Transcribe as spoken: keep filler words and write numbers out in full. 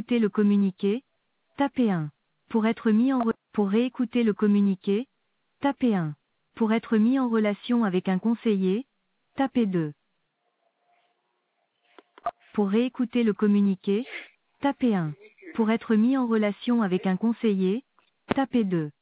réécouter le communiqué, tapez un. Pour être mis en re- pour réécouter le communiqué, tapez un. Pour être mis en relation avec un conseiller, tapez deux. Pour réécouter le communiqué, tapez un. Pour être mis en relation avec un conseiller, tapez deux.